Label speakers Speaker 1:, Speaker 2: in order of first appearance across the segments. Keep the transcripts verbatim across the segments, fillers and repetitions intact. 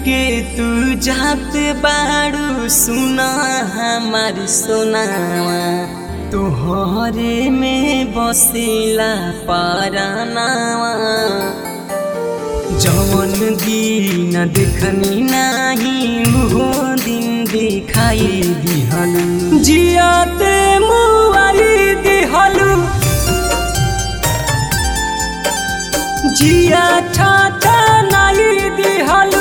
Speaker 1: के तू जात बाड़ू सुना हमार सोनावा तोहरे में बसेला पारानावा जवन दिन देखनी नाही वो दिन दिखाई दिहलु जियाते मुआई दिहलु जिया ठाठा नाई दिहलु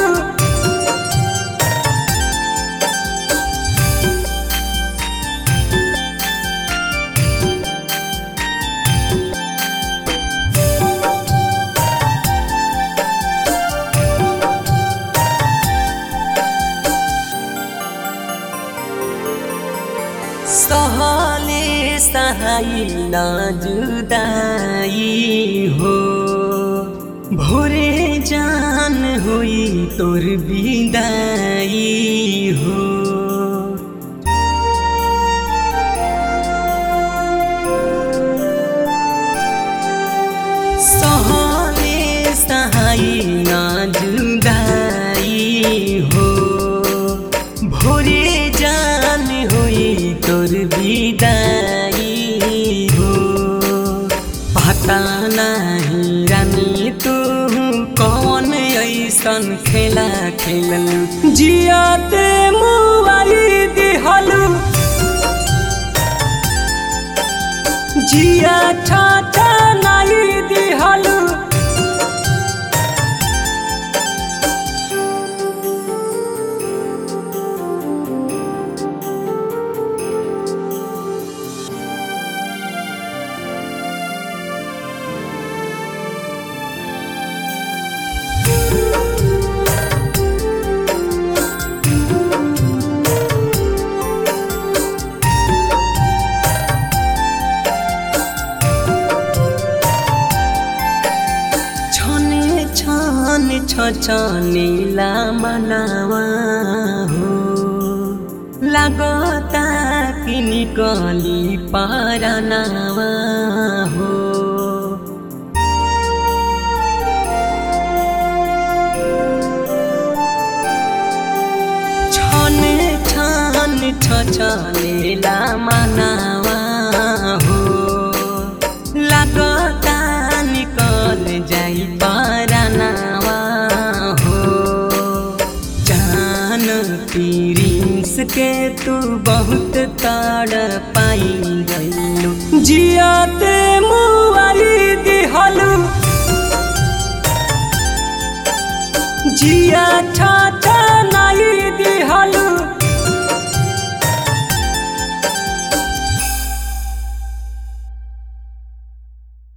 Speaker 1: सहले सहाई ना जुदाई हो भोरे जान हुई तोर विदाई हो सहले सहाई ना जुदाई हो भोरे जान हुई तोर विदाई हो पता नहीं रानी तू कौन ऐसन खेला खेललु जियाते मुआई दिहलु जिया ठाठा नाई दिहलु छछनेला मनावा हो लागता कि निकली पारनावा हो छने छन छछनेला मनावा हो लागता निकल जाई पारनावा प्रिंस के तू बहुत ताड़ पाई गइलु जियाते मुआई दिहलु जिया ठाठा नाई दिहलु।